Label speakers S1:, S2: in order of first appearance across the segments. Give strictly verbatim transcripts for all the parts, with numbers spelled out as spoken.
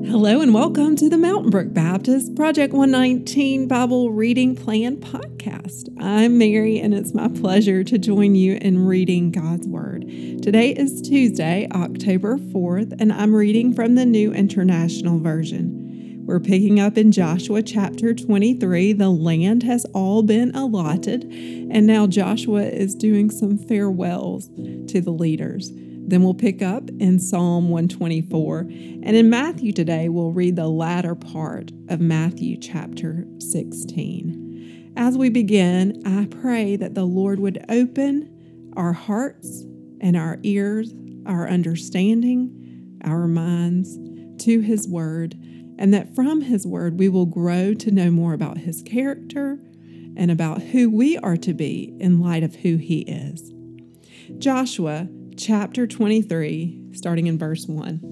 S1: Hello and welcome to the Mountain Brook Baptist Project one nineteen Bible Reading Plan podcast. I'm Mary and it's my pleasure to join you in reading God's Word. Today is Tuesday, October fourth, and I'm reading from the New International Version. We're picking up in Joshua chapter twenty-three. The land has all been allotted, and now Joshua is doing some farewells to the leaders. Then we'll pick up in Psalm one twenty-four. And in Matthew today, we'll read the latter part of Matthew chapter sixteen. As we begin, I pray that the Lord would open our hearts and our ears, our understanding, our minds to His Word, and that from His Word we will grow to know more about His character and about who we are to be in light of who He is. Joshua Chapter twenty-three, starting in verse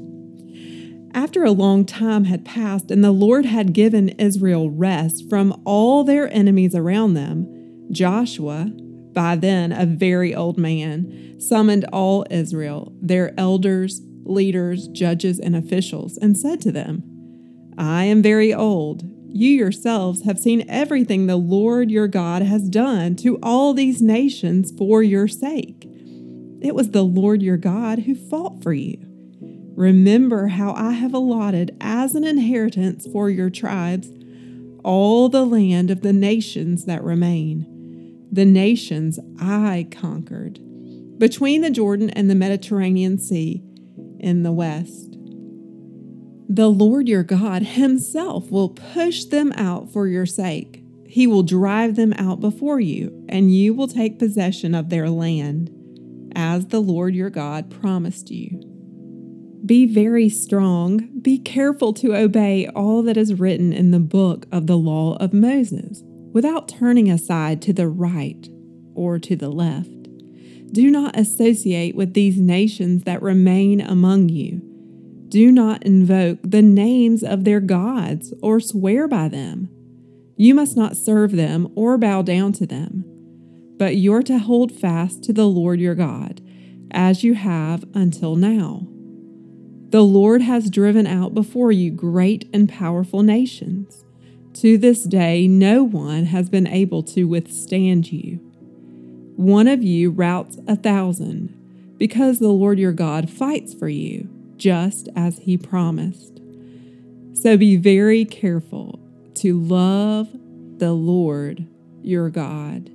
S1: one. After a long time had passed, and the Lord had given Israel rest from all their enemies around them, Joshua, by then a very old man, summoned all Israel, their elders, leaders, judges, and officials, and said to them, I am very old. You yourselves have seen everything the Lord your God has done to all these nations for your sake. It was the Lord your God who fought for you. Remember how I have allotted as an inheritance for your tribes all the land of the nations that remain, the nations I conquered, between the Jordan and the Mediterranean Sea in the west. The Lord your God Himself will push them out for your sake. He will drive them out before you, and you will take possession of their land, as the Lord your God promised you. Be very strong. Be careful to obey all that is written in the book of the law of Moses, without turning aside to the right or to the left. Do not associate with these nations that remain among you. Do not invoke the names of their gods or swear by them. You must not serve them or bow down to them. But you're to hold fast to the Lord your God, as you have until now. The Lord has driven out before you great and powerful nations. To this day, no one has been able to withstand you. One of you routs a thousand, because the Lord your God fights for you, just as He promised. So be very careful to love the Lord your God.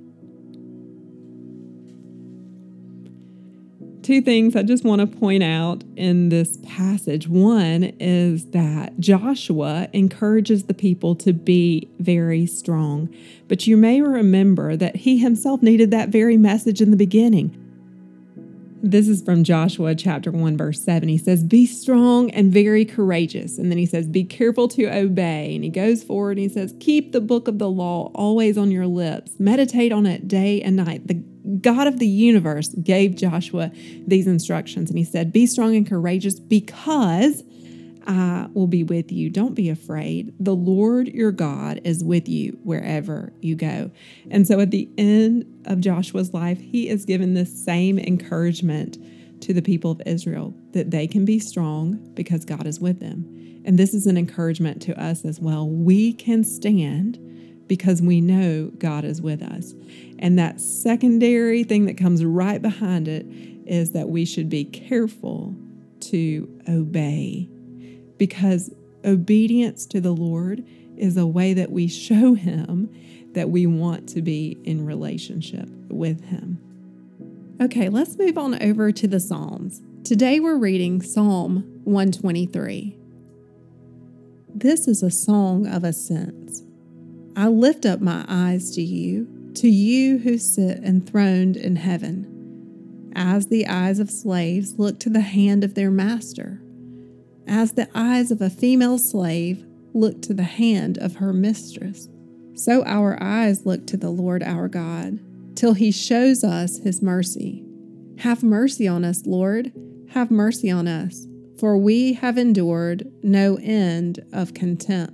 S1: Two things I just want to point out in this passage. One is that Joshua encourages the people to be very strong. But you may remember that he himself needed that very message in the beginning. This is from Joshua chapter one, verse seven. He says, be strong and very courageous. And then he says, be careful to obey. And he goes forward and he says, keep the book of the law always on your lips. Meditate on it day and night. The God of the universe gave Joshua these instructions. And he said, be strong and courageous because I will be with you. Don't be afraid. The Lord your God is with you wherever you go. And so at the end of Joshua's life, he is given this same encouragement to the people of Israel that they can be strong because God is with them. And this is an encouragement to us as well. We can stand because we know God is with us. And that secondary thing that comes right behind it is that we should be careful to obey, because obedience to the Lord is a way that we show Him that we want to be in relationship with Him. Okay, let's move on over to the Psalms. Today we're reading Psalm one twenty-three. This is a song of ascents. I lift up my eyes to you, to you who sit enthroned in heaven, as the eyes of slaves look to the hand of their master, as the eyes of a female slave look to the hand of her mistress. So our eyes look to the Lord our God, till He shows us His mercy. Have mercy on us, Lord, have mercy on us, for we have endured no end of contempt.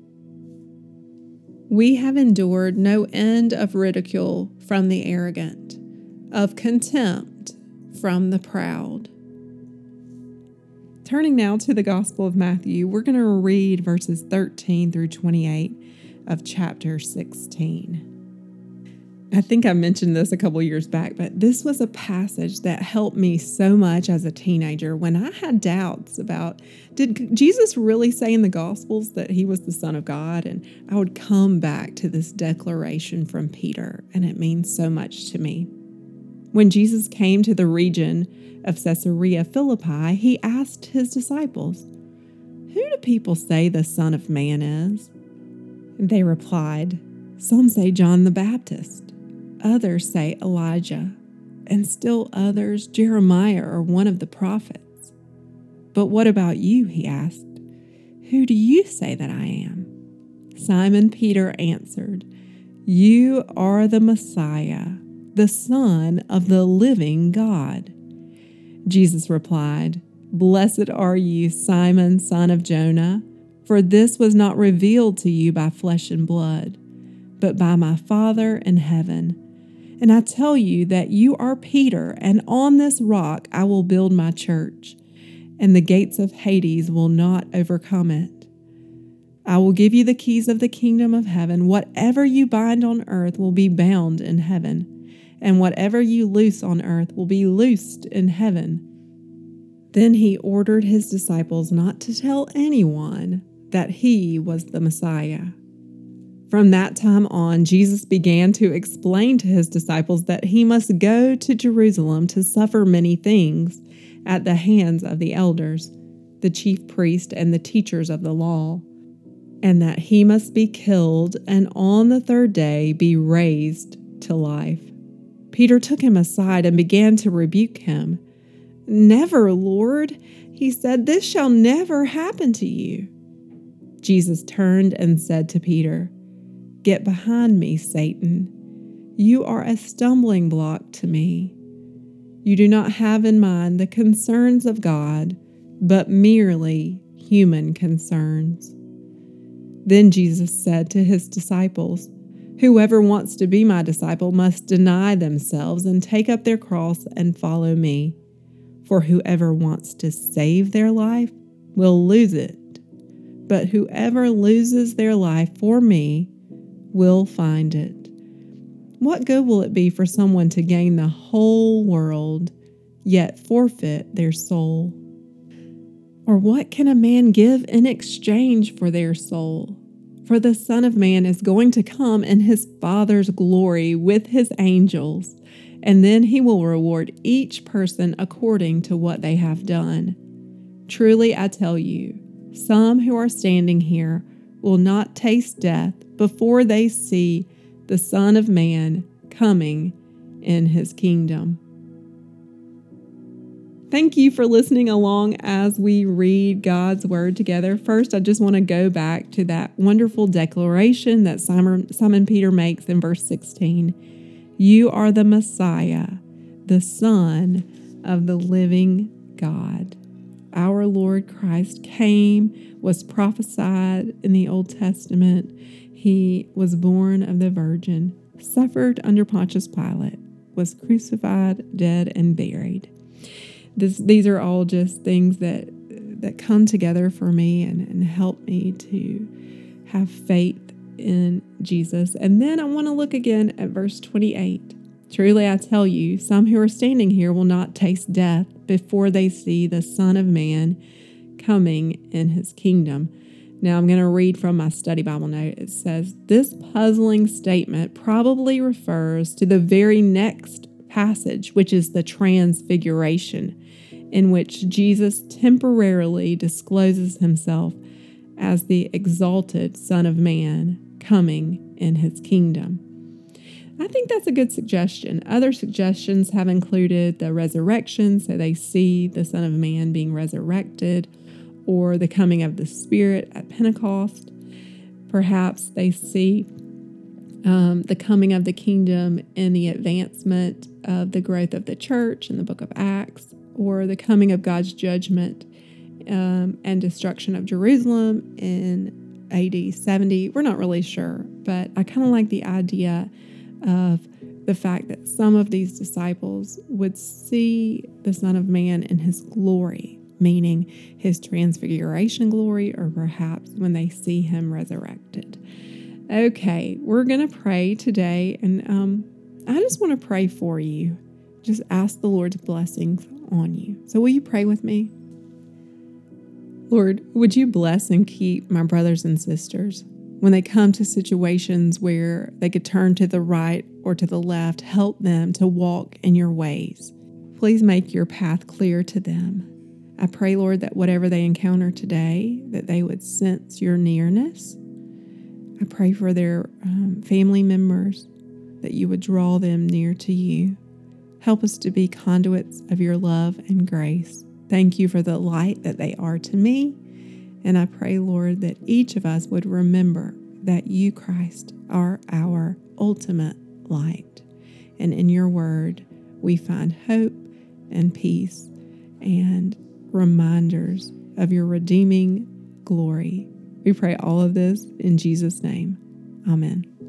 S1: We have endured no end of ridicule from the arrogant, of contempt from the proud. Turning now to the Gospel of Matthew, we're going to read verses thirteen through twenty-eight of chapter sixteen. I think I mentioned this a couple years back, but this was a passage that helped me so much as a teenager when I had doubts about, did Jesus really say in the Gospels that he was the Son of God? And I would come back to this declaration from Peter, and it means so much to me. When Jesus came to the region of Caesarea Philippi, he asked his disciples, "Who do people say the Son of Man is?" And they replied, "Some say John the Baptist. Others say Elijah, and still others Jeremiah or one of the prophets. But what about you?" he asked. "Who do you say that I am?" Simon Peter answered, "You are the Messiah, the Son of the living God." Jesus replied, "Blessed are you, Simon, son of Jonah, for this was not revealed to you by flesh and blood, but by my Father in heaven. And I tell you that you are Peter, and on this rock I will build my church, and the gates of Hades will not overcome it. I will give you the keys of the kingdom of heaven. Whatever you bind on earth will be bound in heaven, and whatever you loose on earth will be loosed in heaven." Then he ordered his disciples not to tell anyone that he was the Messiah. From that time on, Jesus began to explain to his disciples that he must go to Jerusalem to suffer many things at the hands of the elders, the chief priests, and the teachers of the law, and that he must be killed and on the third day be raised to life. Peter took him aside and began to rebuke him. "Never, Lord," he said, "this shall never happen to you." Jesus turned and said to Peter, "Get behind me, Satan. You are a stumbling block to me. You do not have in mind the concerns of God, but merely human concerns." Then Jesus said to his disciples, "Whoever wants to be my disciple must deny themselves and take up their cross and follow me. For whoever wants to save their life will lose it. But whoever loses their life for me will find it. What good will it be for someone to gain the whole world, yet forfeit their soul? Or what can a man give in exchange for their soul? For the Son of Man is going to come in his Father's glory with his angels, and then he will reward each person according to what they have done. Truly I tell you, some who are standing here will not taste death before they see the Son of Man coming in his kingdom." Thank you for listening along as we read God's Word together. First, I just want to go back to that wonderful declaration that Simon, Simon Peter makes in verse sixteen. "You are the Messiah, the Son of the living God." Our Lord Christ came, was prophesied in the Old Testament. He was born of the Virgin, suffered under Pontius Pilate, was crucified, dead, and buried. This, these are all just things that that come together for me and, and help me to have faith in Jesus. And then I want to look again at verse twenty-eight. "Truly I tell you, some who are standing here will not taste death before they see the Son of Man coming in his kingdom." Now I'm going to read from my study Bible note. It says, "This puzzling statement probably refers to the very next passage, which is the Transfiguration, in which Jesus temporarily discloses himself as the exalted Son of Man coming in his kingdom." I think that's a good suggestion. Other suggestions have included the resurrection, so they see the Son of Man being resurrected, or the coming of the Spirit at Pentecost. Perhaps they see um, the coming of the kingdom in the advancement of the growth of the church in the book of Acts, or the coming of God's judgment um, and destruction of Jerusalem in A D seventy. We're not really sure, but I kind of like the idea of the fact that some of these disciples would see the Son of Man in his glory, meaning his transfiguration glory, or perhaps when they see him resurrected. Okay, we're going to pray today, and um, I just want to pray for you. Just ask the Lord's blessings on you. So will you pray with me? Lord, would you bless and keep my brothers and sisters when they come to situations where they could turn to the right or to the left? Help them to walk in your ways. Please make your path clear to them. I pray, Lord, that whatever they encounter today, that they would sense your nearness. I pray for their um, family members, that you would draw them near to you. Help us to be conduits of your love and grace. Thank you for the light that they are to me. And I pray, Lord, that each of us would remember that you, Christ, are our ultimate light. And in your word, we find hope and peace and reminders of your redeeming glory. We pray all of this in Jesus' name. Amen.